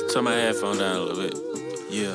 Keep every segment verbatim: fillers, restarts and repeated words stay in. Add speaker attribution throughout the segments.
Speaker 1: Turn my headphone down a little bit. Yeah.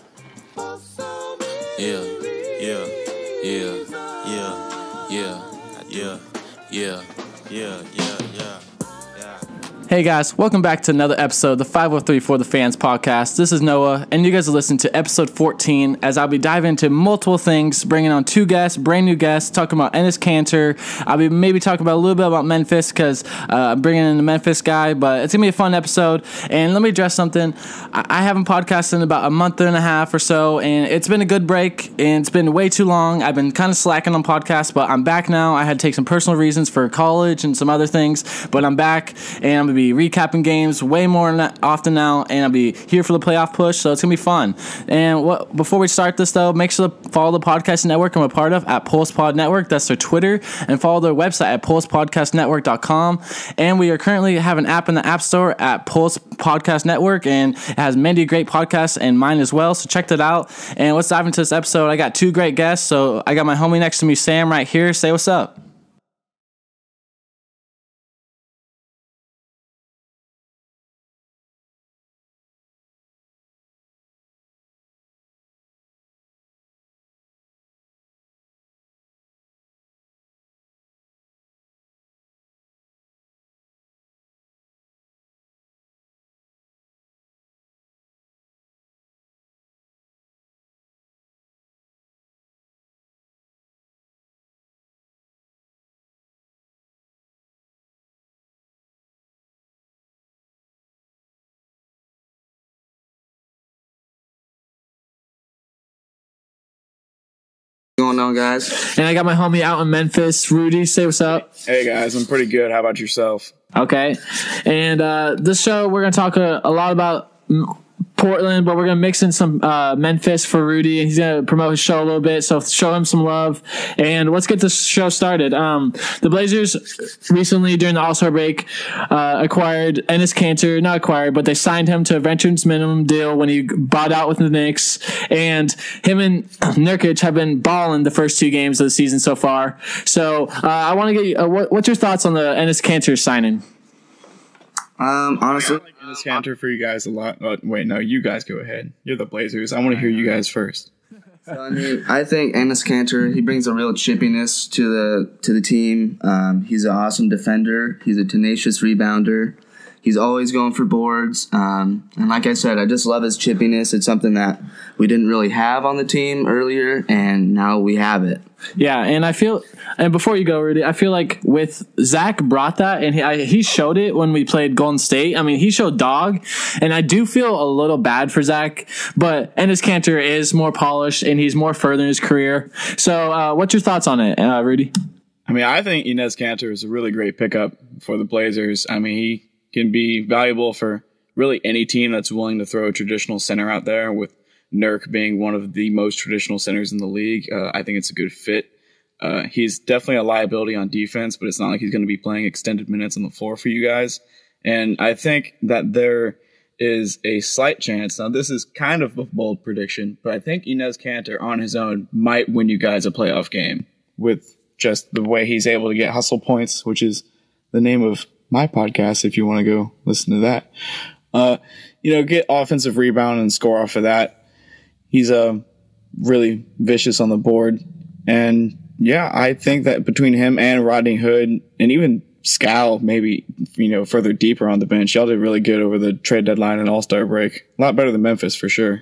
Speaker 1: Yeah. Yeah. Yeah. Yeah. Yeah. Yeah. Yeah. Yeah. Yeah. Yeah.
Speaker 2: Hey guys, welcome back to another episode of the five oh three for the Fans podcast. This is Noah, and you guys are listening to episode fourteen, as I'll be diving into multiple things, bringing on two guests, brand new guests, talking about Enes Kanter. I'll be maybe talking about a little bit about Memphis, because uh, I'm bringing in the Memphis guy, but it's going to be a fun episode. And let me address something. I, I haven't podcasted in about a month and a half or so, and it's been a good break, and it's been way too long. I've been kind of slacking on podcasts, but I'm back now. I had to take some personal reasons for college and some other things, but I'm back, and I'm going to be recapping games way more often now, and I'll be here for the playoff push, so it's gonna be fun. And what before we start this though, make sure to follow the podcast network I'm a part of at Pulse Pod Network. That's their Twitter, and follow their website at pulse podcast network dot com. And we are currently have an app in the App Store at Pulse Podcast Network, and it has many great podcasts and mine as well, so check that out. And let's dive into this episode. I got two great guests, so I got my homie next to me, Sam, right here. Say what's up.
Speaker 3: Going on, guys?
Speaker 2: And I got my homie out in Memphis, Rudy. Say what's up.
Speaker 4: Hey guys, I'm pretty good. How about yourself?
Speaker 2: Okay. And uh, this show, we're going to talk a, a lot about Portland, but we're going to mix in some uh, Memphis for Rudy. He's going to promote his show a little bit, so show him some love. And let's get this show started. Um, the Blazers recently, during the All-Star break, uh, acquired Enes Kanter. Not acquired, but they signed him to a veterans minimum deal when he bought out with the Knicks. And him and Nurkic have been balling the first two games of the season so far. So uh, I want to get you, uh, what, what's your thoughts on the Enes Kanter signing?
Speaker 3: Um, honestly,
Speaker 4: I like Enes Kanter for you guys a lot. Oh, wait, no, you guys go ahead. You're the Blazers. I want to hear you guys first.
Speaker 3: so, I mean, I think Enes Kanter, he brings a real chippiness to the to the team. Um, he's an awesome defender. He's a tenacious rebounder. He's always going for boards. Um, and like I said, I just love his chippiness. It's something that we didn't really have on the team earlier, and now we have it.
Speaker 2: Yeah, and I feel, and before you go, Rudy, I feel like with Zach brought that, and he I, he showed it when we played Golden State. I mean, he showed dog, and I do feel a little bad for Zach, but Enes Kanter is more polished, and he's more further in his career. So uh, what's your thoughts on it, uh, Rudy?
Speaker 4: I mean, I think Enes Kanter is a really great pickup for the Blazers. I mean, he can be valuable for really any team that's willing to throw a traditional center out there, with Nurk being one of the most traditional centers in the league. Uh, I think it's a good fit. Uh, he's definitely a liability on defense, but it's not like he's going to be playing extended minutes on the floor for you guys. And I think that there is a slight chance, now this is kind of a bold prediction, but I think Enes Kanter on his own might win you guys a playoff game with just the way he's able to get hustle points, which is the name of my podcast if you want to go listen to that. Uh, you know, get offensive rebound and score off of that. He's uh, really vicious on the board. And, yeah, I think that between him and Rodney Hood, and even Scal, maybe, you know, further deeper on the bench, y'all did really good over the trade deadline and All-Star break. A lot better than Memphis, for sure.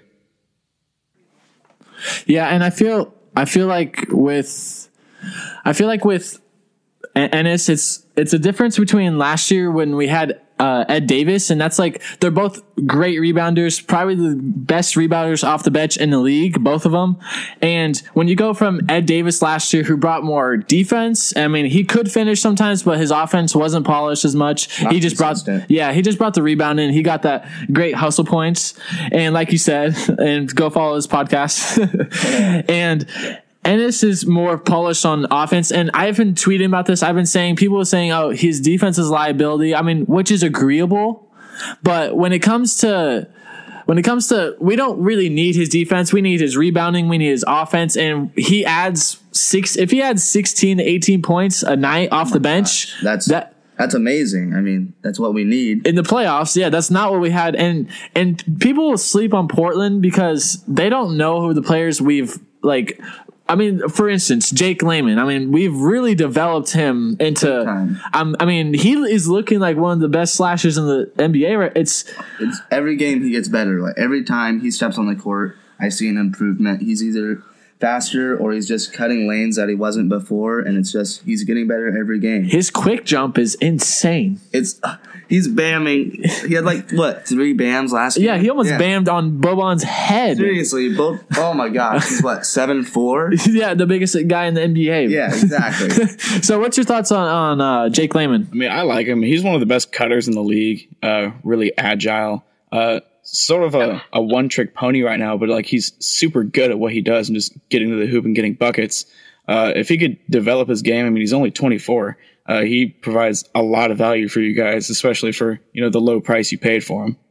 Speaker 2: Yeah, and I feel I feel like with I feel like with Enes, it's it's a difference between last year when we had uh, Ed Davis, and that's like, they're both great rebounders, probably the best rebounders off the bench in the league, both of them. And when you go from Ed Davis last year, who brought more defense, I mean, he could finish sometimes, but his offense wasn't polished as much.
Speaker 3: Not
Speaker 2: he just
Speaker 3: consistent.
Speaker 2: brought, yeah, he just brought the rebound in. He got that great hustle points, and like you said, and go follow his podcast, and. Enes is more polished on offense, and I've been tweeting about this. I've been saying, people are saying, oh, his defense is liability. I mean, which is agreeable, but when it comes to when it comes to, we don't really need his defense. We need his rebounding. We need his offense, and he adds six. If he adds sixteen to eighteen points a night off oh the bench,
Speaker 3: gosh. that's
Speaker 2: that
Speaker 3: That's amazing. I mean, that's what we need.
Speaker 2: In the playoffs, yeah, that's not what we had. And and people will sleep on Portland because they don't know who the players we've, like, I mean, for instance, Jake Layman. I mean, we've really developed him into, um, I mean, he is looking like one of the best slashers in the N B A. Right? It's,
Speaker 3: it's every game he gets better. Like every time he steps on the court, I see an improvement. He's either faster or he's just cutting lanes that he wasn't before, and it's just he's getting better every game.
Speaker 2: His quick jump is insane.
Speaker 3: It's uh, he's bamming. He had like what three bams last game?
Speaker 2: Yeah, he almost yeah. bammed on Boban's head.
Speaker 3: Seriously, both. Oh my gosh, he's what seven four?
Speaker 2: Yeah, the biggest guy in the N B A.
Speaker 3: Yeah, exactly.
Speaker 2: So, what's your thoughts on on uh, Jake Layman?
Speaker 4: I mean, I like him. He's one of the best cutters in the league. Uh, really agile. Uh, sort of a, a one-trick pony right now, but like he's super good at what he does and just getting to the hoop and getting buckets. Uh, if he could develop his game, I mean, he's only twenty-four. Uh, he provides a lot of value for you guys, especially for, you know, the low price you paid for him.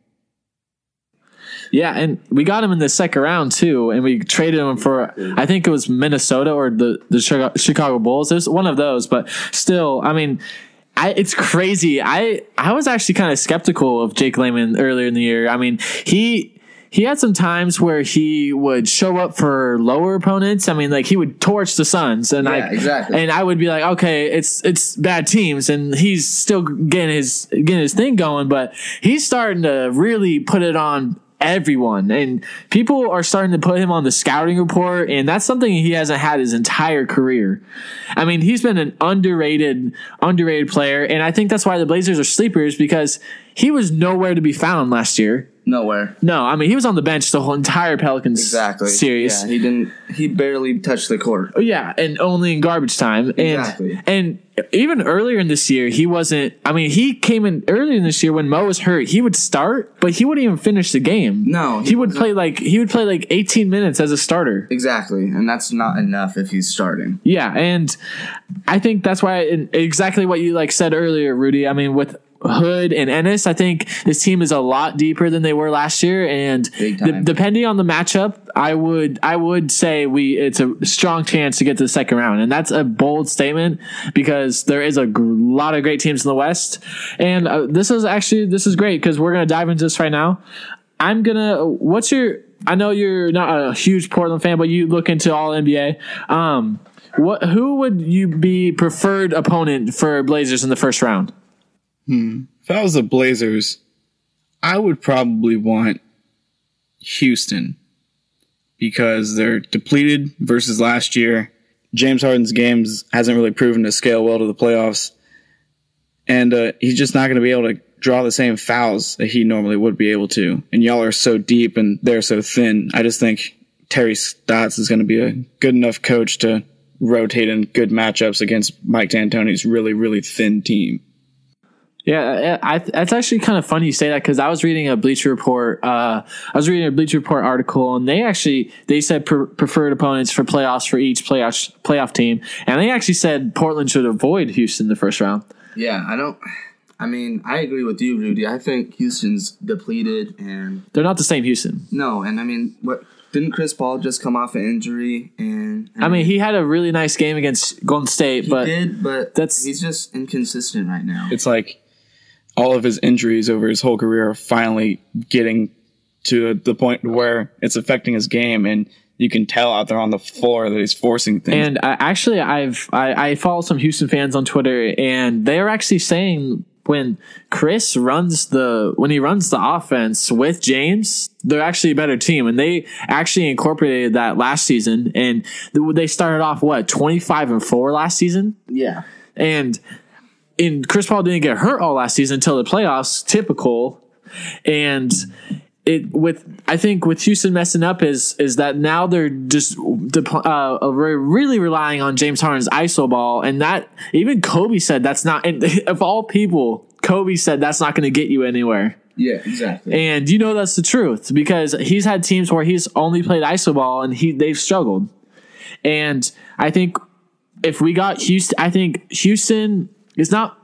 Speaker 2: Yeah, and we got him in the second round too, and we traded him for, I think it was Minnesota or the, the Chicago Bulls. There's one of those, but still, I mean, I, it's crazy. I, I was actually kind of skeptical of Jake Layman earlier in the year. I mean, he he had some times where he would show up for lower opponents. I mean, like he would torch the Suns, and
Speaker 3: yeah,
Speaker 2: I
Speaker 3: exactly.
Speaker 2: and I would be like, okay, it's it's bad teams, and he's still getting his getting his thing going, but he's starting to really put it on everyone, and people are starting to put him on the scouting report, and that's something he hasn't had his entire career. I mean, he's been an underrated underrated player, and I think that's why the Blazers are sleepers, because he was nowhere to be found last year.
Speaker 3: Nowhere.
Speaker 2: No, I mean, he was on the bench the whole entire Pelicans
Speaker 3: exactly.
Speaker 2: series.
Speaker 3: Yeah, he didn't. He barely touched the court.
Speaker 2: Yeah, and only in garbage time. And,
Speaker 3: exactly.
Speaker 2: And even earlier in this year, he wasn't. I mean, he came in earlier in this year when Mo was hurt. He would start, but he wouldn't even finish the game.
Speaker 3: No,
Speaker 2: he, he would play like he would play like eighteen minutes as a starter.
Speaker 3: Exactly, and that's not enough if he's starting.
Speaker 2: Yeah, and I think that's why exactly what you like said earlier, Rudy. I mean, with Hood and Ennis, I think this team is a lot deeper than they were last year, and d- depending on the matchup, I would I would say we it's a strong chance to get to the second round, and that's a bold statement because there is a g- lot of great teams in the West, and uh, this is actually this is great because we're gonna dive into this right now. I'm gonna. What's your? I know you're not a huge Portland fan, but you look into all N B A. Um, what? Who would you be preferred opponent for Blazers in the first round?
Speaker 4: Hmm. If I was the Blazers, I would probably want Houston because they're depleted versus last year. James Harden's games hasn't really proven to scale well to the playoffs, and uh, he's just not going to be able to draw the same fouls that he normally would be able to. And y'all are so deep and they're so thin. I just think Terry Stotts is going to be a good enough coach to rotate in good matchups against Mike D'Antoni's really, really thin team.
Speaker 2: Yeah, I, that's actually kind of funny you say that because I was reading a Bleacher Report. Uh, I was reading a Bleacher Report article, and they actually they said pre- preferred opponents for playoffs for each playoff playoff team, and they actually said Portland should avoid Houston the first round.
Speaker 3: Yeah, I don't. I mean, I agree with you, Rudy. I think Houston's depleted, and
Speaker 2: they're not the same Houston.
Speaker 3: No, and I mean, what didn't Chris Paul just come off an injury? And
Speaker 2: I mean, I mean he had a really nice game against Golden State,
Speaker 3: he
Speaker 2: but
Speaker 3: did, but
Speaker 2: that's
Speaker 3: he's just inconsistent right now.
Speaker 4: It's like all of his injuries over his whole career are finally getting to the point where it's affecting his game, and you can tell out there on the floor that he's forcing things.
Speaker 2: And uh, actually, I've I, I follow some Houston fans on Twitter, and they're actually saying when Chris runs the when he runs the offense with James, they're actually a better team, and they actually incorporated that last season, and they started off what twenty-five and four last season.
Speaker 3: Yeah,
Speaker 2: and. And Chris Paul didn't get hurt all last season until the playoffs, typical. And it with I think with Houston messing up is is that now they're just uh, really relying on James Harden's I S O ball, and that even Kobe said that's not. And of all people, Kobe said that's not going to get you anywhere.
Speaker 3: Yeah, exactly.
Speaker 2: And you know that's the truth because he's had teams where he's only played I S O ball and he they've struggled. And I think if we got Houston, I think Houston. It's not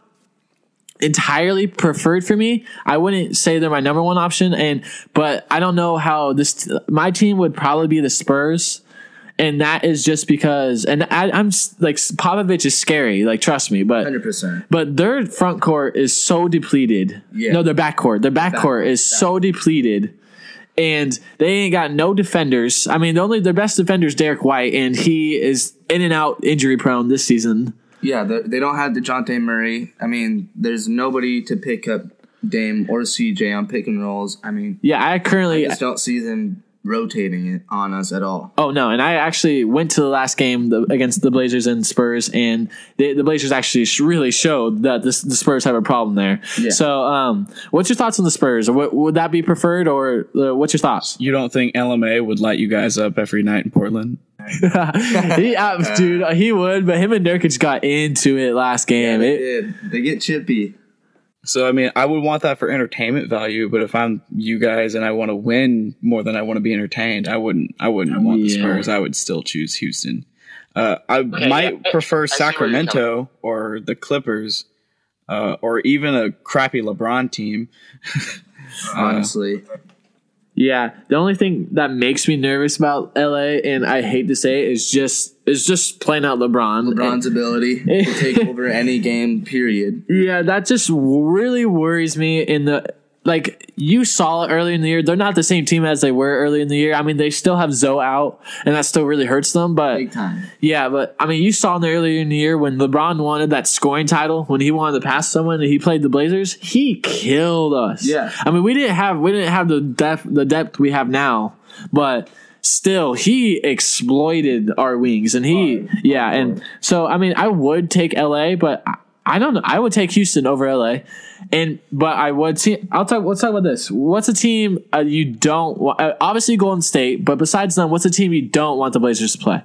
Speaker 2: entirely preferred for me. I wouldn't say they're my number one option, and but I don't know how this. My team would probably be the Spurs, and that is just because. And I, I'm just, like Popovich is scary. Like trust me, but
Speaker 3: one hundred percent.
Speaker 2: But their front court is so depleted.
Speaker 3: Yeah.
Speaker 2: No, their back court. Their back,
Speaker 3: Back
Speaker 2: court
Speaker 3: court,
Speaker 2: is
Speaker 3: back.
Speaker 2: so depleted. And they ain't got no defenders. I mean, the only their best defender is Derek White, and he is in and out injury prone this season.
Speaker 3: Yeah, they don't have DeJounte Murray. I mean, there's nobody to pick up Dame or C J on pick and rolls. I mean,
Speaker 2: Yeah, I currently
Speaker 3: I just don't see them rotating it on us at all.
Speaker 2: Oh no! And I actually went to the last game the, against the Blazers and Spurs, and the, the Blazers actually sh- really showed that this, the Spurs have a problem there.
Speaker 3: Yeah.
Speaker 2: So, um, what's your thoughts on the Spurs? What, would that be preferred, or uh, what's your thoughts?
Speaker 4: You don't think L M A would light you guys up every night in Portland?
Speaker 2: he, uh, dude, he would, but him and Nurkic got into it last game.
Speaker 3: they
Speaker 2: It-
Speaker 3: did. They get chippy.
Speaker 4: So, I mean, I would want that for entertainment value, but if I'm you guys and I want to win more than I want to be entertained, I wouldn't I wouldn't want the
Speaker 2: Yeah.
Speaker 4: Spurs. I would still choose Houston. Uh, I
Speaker 5: Okay,
Speaker 4: might
Speaker 5: yeah.
Speaker 4: prefer
Speaker 5: I see where you're coming
Speaker 4: Sacramento or the Clippers uh, or even a crappy LeBron team.
Speaker 3: Honestly,
Speaker 2: Yeah, the only thing that makes me nervous about L A, and I hate to say it, is just is just playing out LeBron.
Speaker 3: LeBron's ability to take over any game. Period.
Speaker 2: Yeah, that just really worries me. In the like, you saw it earlier in the year. They're not the same team as they were early in the year. I mean, they still have Zoe out, and that still really hurts them. But
Speaker 3: Big time.
Speaker 2: yeah, but I mean, you saw in the earlier in the year when LeBron wanted that scoring title, when he wanted to pass someone, and he played the Blazers, he killed us.
Speaker 3: Yeah.
Speaker 2: I mean, we didn't have we didn't have the depth the depth we have now, but still, he exploited our wings, and he yeah, and so I mean, I would take L A, but I, I don't know. I would take Houston over L A, and but I would see. I'll talk. Let's talk about this. What's a team uh, you don't want? Uh, obviously, Golden State, but besides them, what's a team you don't want the Blazers to play?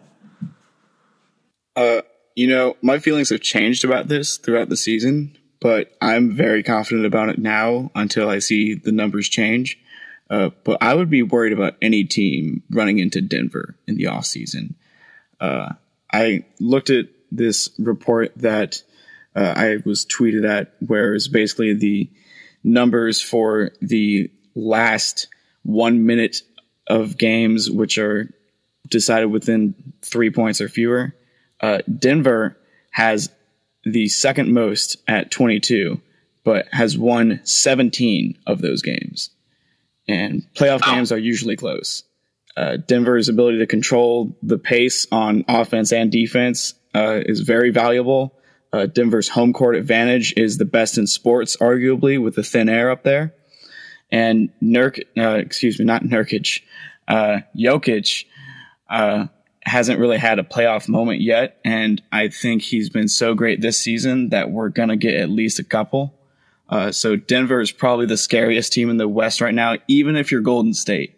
Speaker 4: Uh, you know, my feelings have changed about this throughout the season, but I'm very confident about it now until I see the numbers change. Uh, but I would be worried about any team running into Denver in the offseason. Uh, I looked at this report that uh, I was tweeted at, where it's basically the numbers for the last one minute of games, which are decided within three points or fewer. Uh, Denver has the second most at twenty-two, but has won seventeen of those games. And playoff games are usually close. Uh, Denver's ability to control the pace on offense and defense uh, is very valuable. Uh, Denver's home court advantage is the best in sports, arguably, with the thin air up there. And Nurk, uh, excuse me, not Nurkic, uh, Jokic uh, hasn't really had a playoff moment yet. And I think he's been so great this season that we're going to get at least a couple. Uh, so Denver is probably the scariest team in the West right now, even if you're Golden State.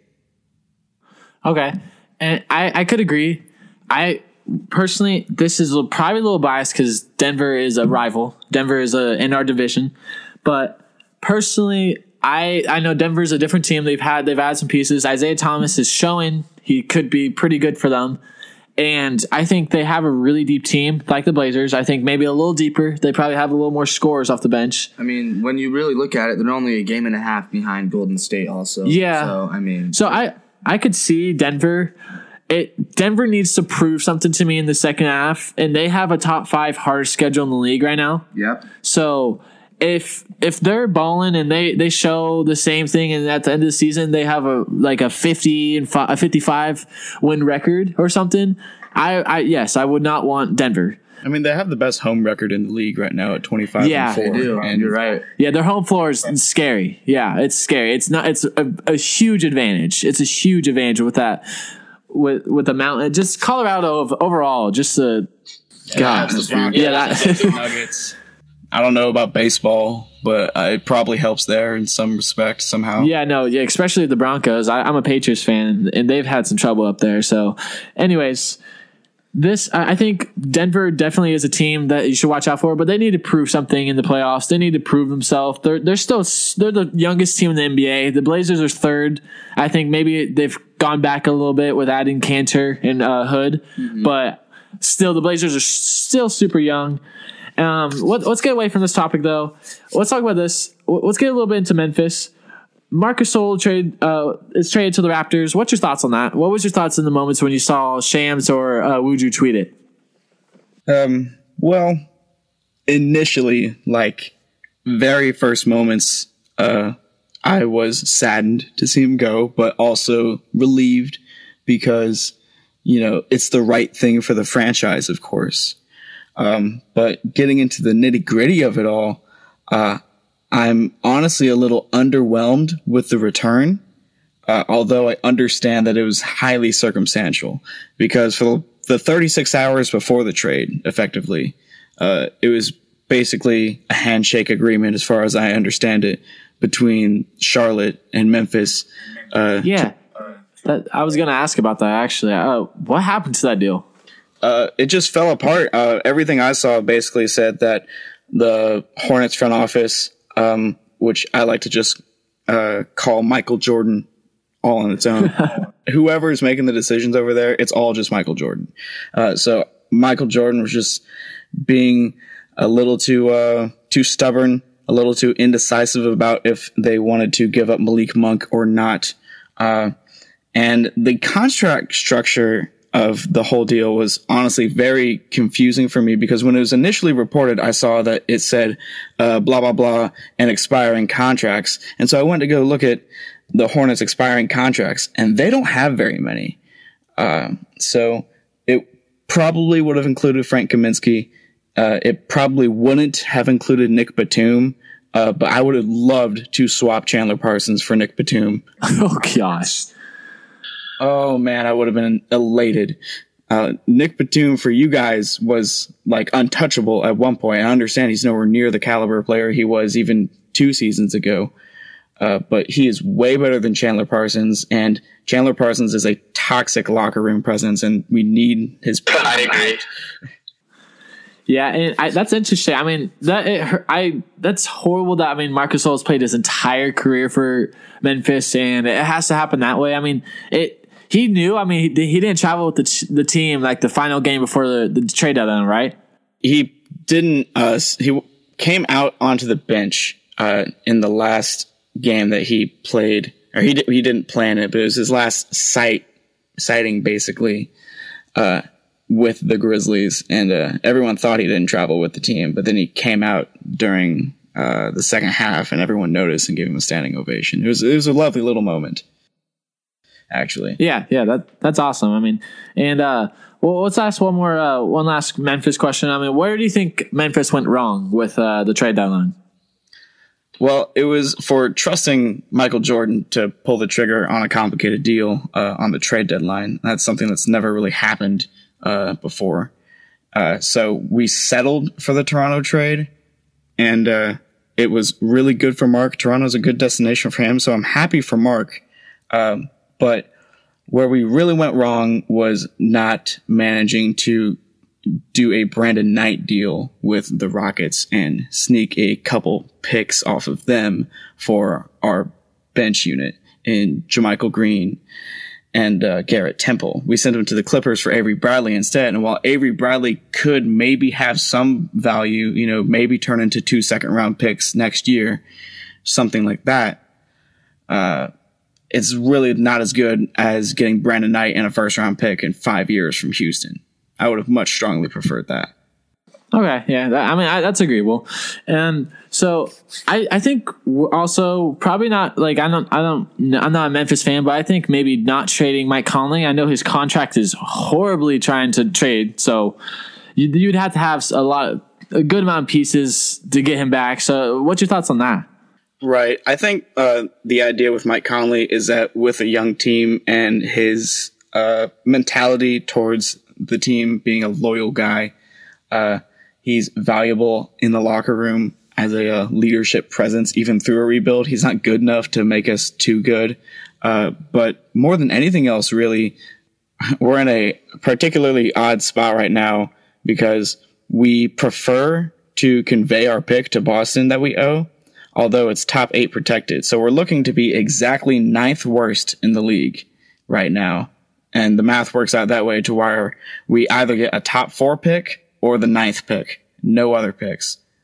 Speaker 2: Okay, and I, I could agree. I personally, this is a- probably a little biased because Denver is a rival. Denver is a, in our division, but personally, I I know Denver is a different team. They've had they've had some pieces. Isaiah Thomas is showing he could be pretty good for them. And I think they have a really deep team, like the Blazers. I think maybe a little deeper. They probably have a little more scores off the bench.
Speaker 3: I mean, when you really look at it, they're only a game and a half behind Golden State also.
Speaker 2: Yeah.
Speaker 3: So, I mean.
Speaker 2: So I, I could see Denver. It Denver needs to prove something to me in the second half, and they have a top five hardest schedule in the league right now.
Speaker 3: Yep.
Speaker 2: So if if they're balling and they, they show the same thing, and at the end of the season they have a like a fifty and fi- a fifty-five win record or something, I, I yes I would not want Denver.
Speaker 4: I mean, they have the best home record in the league right now at twenty-five
Speaker 2: Yeah,
Speaker 4: and four.
Speaker 3: They do.
Speaker 4: And
Speaker 3: You're right.
Speaker 2: Yeah, their home floor is scary. Yeah, it's scary. It's not. It's a, a huge advantage. It's a huge advantage with that. With with the mountain, just Colorado of, overall, just the God,
Speaker 4: the Broncos,
Speaker 2: yeah, that,
Speaker 4: the Nuggets. I don't know about baseball, but uh, it probably helps there in some respect somehow.
Speaker 2: yeah, no, yeah, especially the Broncos. I, I'm a Patriots fan, and they've had some trouble up there. So, anyways, this I I think Denver definitely is a team that you should watch out for, but they need to prove something in the playoffs. They need to prove themselves. They're they're still they're the youngest team in the N B A. The Blazers are third. I think maybe they've gone back a little bit with adding Cantor and uh, Hood,
Speaker 3: Mm-hmm.
Speaker 2: but still the Blazers are still super young. Um, let, let's get away from this topic though. Let's talk about this. Let's get a little bit into Memphis. Marc Gasol trade uh, is traded to the Raptors. What's your thoughts on that? What was your thoughts in the moments when you saw Shams or uh, Wuju tweet it?
Speaker 4: Um, well, initially, like very first moments, uh, I was saddened to see him go, but also relieved because, you know, it's the right thing for the franchise, of course. Um, but getting into the nitty gritty of it all, uh, I'm honestly a little underwhelmed with the return, uh, although I understand that it was highly circumstantial because for the thirty-six hours before the trade, effectively, uh, it was basically a handshake agreement, as far as I understand it, between Charlotte and Memphis. Uh,
Speaker 2: yeah, that, I was going to ask about that, actually. Uh, what happened to that deal?
Speaker 4: Uh, it just fell apart. Uh, everything I saw basically said that the Hornets front office, um, which I like to just uh, call Michael Jordan all on its own, whoever's making the decisions over there, it's all just Michael Jordan. Uh, so Michael Jordan was just being a little too uh, too stubborn, a little too indecisive about if they wanted to give up Malik Monk or not. Uh, and the contract structure of the whole deal was honestly very confusing for me because when it was initially reported, I saw that it said uh, blah, blah, blah, and expiring contracts. And so I went to go look at the Hornets expiring contracts, and they don't have very many. Uh, so it probably would have included Frank Kaminsky. Uh, it probably wouldn't have included Nick Batum, uh, but I would have loved to swap Chandler Parsons for Nick Batum.
Speaker 2: Oh, gosh.
Speaker 4: Oh, man, I would have been elated. Uh, Nick Batum for you guys was like untouchable at one point. I understand he's nowhere near the caliber player he was even two seasons ago. Uh, but he is way better than Chandler Parsons, and Chandler Parsons is a toxic locker room presence, and we need his.
Speaker 5: I agree.
Speaker 2: Yeah, and I, that's interesting. I mean, that it, I that's horrible. That I mean, Marc Gasol has played his entire career for Memphis, and it has to happen that way. I mean, it. He knew. I mean, he, he didn't travel with the the team like the final game before the, the trade deadline, right?
Speaker 4: He didn't. Uh, he came out onto the bench uh, in the last game that he played, or he he didn't plan it, but it was his last sight sighting basically uh, with the Grizzlies, and uh, everyone thought he didn't travel with the team, but then he came out during uh, the second half, and everyone noticed and gave him a standing ovation. It was it was a lovely little moment. Actually,
Speaker 2: yeah, yeah, that that's awesome. I mean, and uh, well, let's ask one more, uh, one last Memphis question. I mean, where do you think Memphis went wrong with uh, the trade deadline?
Speaker 4: Well, it was for trusting Michael Jordan to pull the trigger on a complicated deal uh, on the trade deadline. That's something that's never really happened uh, before. Uh, so we settled for the Toronto trade, and uh, it was really good for Mark. Toronto's a good destination for him, so I'm happy for Mark. Um, But where we really went wrong was not managing to do a Brandon Knight deal with the Rockets and sneak a couple picks off of them for our bench unit in JaMychal Green and uh, Garrett Temple. We sent them to the Clippers for Avery Bradley instead. And while Avery Bradley could maybe have some value, you know, maybe turn into two second round picks next year, something like that, uh, it's really not as good as getting Brandon Knight and a first round pick in five years from Houston. I would have much strongly preferred that.
Speaker 2: Okay, yeah, that, I mean I, that's agreeable, and so I, I think also probably not like I don't I don't I'm not a Memphis fan, but I think maybe not trading Mike Conley. I know his contract is horribly trying to trade, so you, you'd have to have a lot, a good amount of pieces to get him back. So, what's your thoughts on that?
Speaker 4: Right. I think uh, the idea with Mike Conley is that with a young team and his uh, mentality towards the team, being a loyal guy, uh, he's valuable in the locker room as a uh, leadership presence, even through a rebuild. He's not good enough to make us too good. Uh, but more than anything else, really, we're in a particularly odd spot right now because we prefer to convey our pick to Boston that we owe, although it's top eight protected. So we're looking to be exactly ninth worst in the league right now. And the math works out that way to where we either get a top four pick or the ninth pick, no other picks.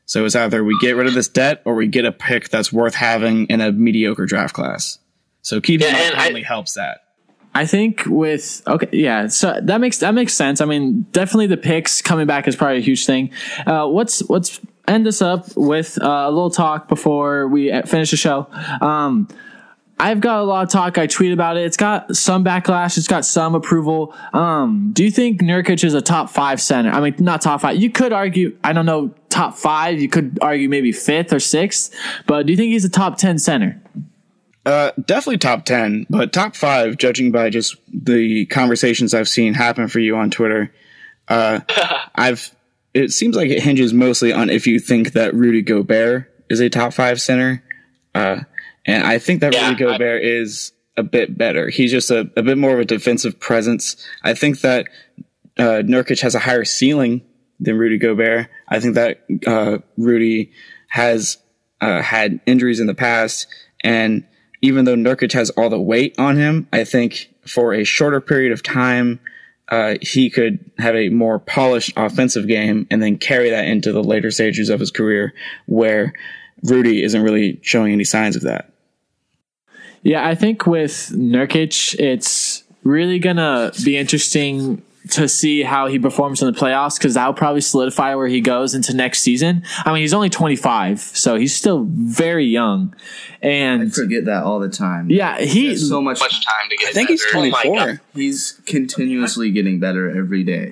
Speaker 4: So it's either we get rid of this debt or we get a pick that's worth having in a mediocre draft class. So keeping
Speaker 2: Yeah,
Speaker 4: it
Speaker 2: and I-
Speaker 4: only helps that.
Speaker 2: I think with okay, yeah, so that makes that makes sense. I mean, definitely the picks coming back is probably a huge thing. Uh, what's what's end this up with uh, a little talk before we finish the show. Um, I've got a lot of talk. I tweet about it. It's got some backlash. It's got some approval. Um, do you think Nurkic is a top five center? I mean, not top five. You could argue, I don't know, top five. You could argue maybe fifth or sixth. But do you think he's a top ten center?
Speaker 4: Uh, definitely top ten, but top five, judging by just the conversations I've seen happen for you on Twitter. Uh, I've, it seems like it hinges mostly on if you think that Rudy Gobert is a top five center. Uh, and I think that
Speaker 5: Yeah,
Speaker 4: Rudy Gobert I, is a bit better. He's just a, a bit more of a defensive presence. I think that, uh, Nurkic has a higher ceiling than Rudy Gobert. I think that, uh, Rudy has, uh, had injuries in the past, and even though Nurkic has all the weight on him, I think for a shorter period of time, uh, he could have a more polished offensive game and then carry that into the later stages of his career where Rudy isn't really showing any signs of that.
Speaker 2: Yeah, I think with Nurkic, it's really going to be interesting to see how he performs in the playoffs, because that'll probably solidify where he goes into next season. I mean, he's only twenty-five, so he's still very young. And
Speaker 3: I forget that all the time.
Speaker 2: yeah, he
Speaker 3: He has so much.
Speaker 5: much time to get
Speaker 4: I think he's
Speaker 5: better. Oh my
Speaker 4: twenty-four.
Speaker 5: God.
Speaker 3: He's continuously getting better every day.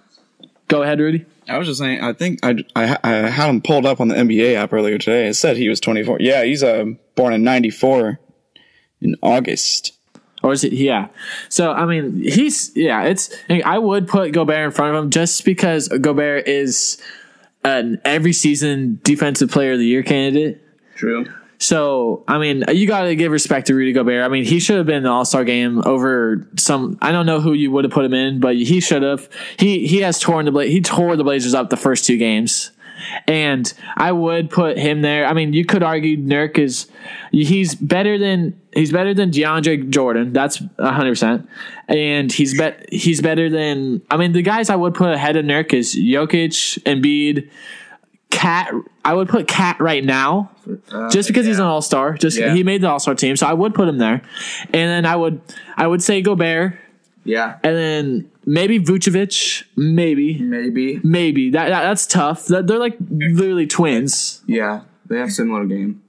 Speaker 2: Go ahead, Rudy.
Speaker 4: I was just saying, I think I, I, I had him pulled up on the N B A app earlier today. It said he was twenty-four. Yeah, he's uh, born in ninety-four in August.
Speaker 2: Or is it? Yeah. So, I mean, he's, yeah, it's, I would put Gobert in front of him just because Gobert is an every season defensive player of the year candidate.
Speaker 3: True.
Speaker 2: So, I mean, you got to give respect to Rudy Gobert. I mean, he should have been in the All-Star game over some, I don't know who you would have put him in, but he should have. He, he has torn the, Bla- he tore the Blazers up the first two games. And I would put him there. I mean, you could argue Nurk is he's better than he's better than DeAndre Jordan. That's a hundred percent. And he's bet he's better than I mean the guys I would put ahead of Nurk is Jokic, Embiid, Cat. I would put Cat right now,
Speaker 3: Uh,
Speaker 2: just because
Speaker 3: yeah.
Speaker 2: he's an All Star. Just
Speaker 3: Yeah.
Speaker 2: he made the All Star team, so I would put him there. And then I would I would say Gobert,
Speaker 3: Yeah,
Speaker 2: and then maybe Vucevic, maybe.
Speaker 3: maybe.
Speaker 2: Maybe that, that that's tough. That they're like literally twins.
Speaker 3: Yeah, they have similar game.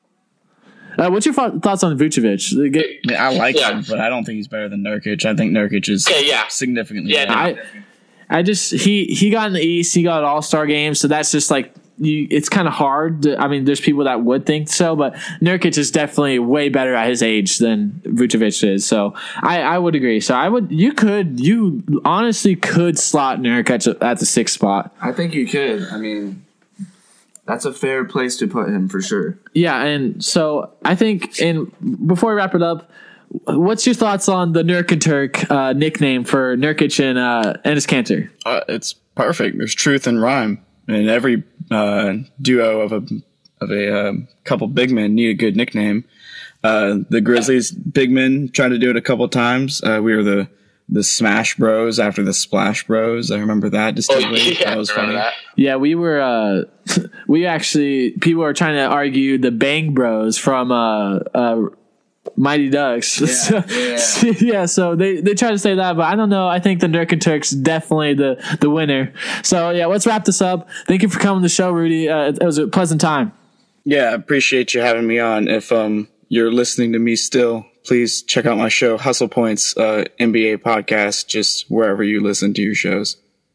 Speaker 2: Uh, what's your th- thoughts on Vucevic? They get-
Speaker 4: I mean, I like
Speaker 5: Yeah.
Speaker 4: him, but I don't think he's better than Nurkic. I think Nurkic is
Speaker 5: Okay, yeah.
Speaker 4: significantly
Speaker 5: Yeah,
Speaker 4: better.
Speaker 2: I, I just he he got in the East. He got an All Star game, so that's just like you. It's kind of hard. To, I mean, there's people that would think so, but Nurkic is definitely way better at his age than Vucevic is. So I, I would agree. So I would you could you honestly could slot Nurkic at the sixth spot.
Speaker 3: I think you could. I mean, that's a fair place to put him for sure.
Speaker 2: Yeah, and so I think, and before we wrap it up, what's your thoughts on the Nurk and Turk uh, nickname for Nurkic and uh, Enes Kanter?
Speaker 4: Uh, it's perfect. There's truth in rhyme, and every uh, duo of a of a um, couple big men need a good nickname. Uh, the Grizzlies big men tried to do it a couple times. Uh, we were the the Smash Bros after the Splash Bros. I remember that
Speaker 5: Oh,
Speaker 4: distinctly.
Speaker 5: yeah,
Speaker 4: that was
Speaker 5: remember
Speaker 4: funny.
Speaker 5: that?
Speaker 2: Yeah, we were. Uh, we actually people are trying to argue the Bang Bros from uh, uh, Mighty Ducks.
Speaker 3: Yeah,
Speaker 2: yeah. yeah, so they they try to say that, but I don't know. I think the Nurk and Turk's definitely the the winner. So yeah, let's wrap this up. Thank you for coming to the show, Rudy. Uh, it, it was a pleasant time.
Speaker 4: Yeah, I appreciate you having me on. If um you're listening to me still, please check out my show, Hustle Points, uh, N B A podcast, just wherever you listen to your shows.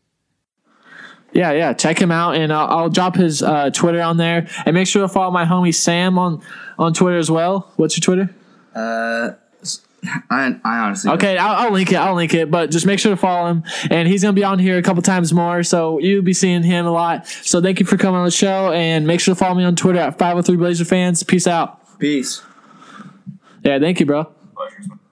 Speaker 2: Yeah, yeah. Check him out, and I'll, I'll drop his uh, Twitter on there, and make sure to follow my homie Sam on on Twitter as well. What's your Twitter?
Speaker 3: Uh, I I honestly
Speaker 2: Okay, I'll, I'll link it. I'll link it, but just make sure to follow him, and he's gonna be on here a couple times more, so you'll be seeing him a lot. So thank you for coming on the show, and make sure to follow me on Twitter at five oh three Blazer Fans. Peace out.
Speaker 3: peace.
Speaker 2: Yeah, thank you, bro.
Speaker 5: Pleasure.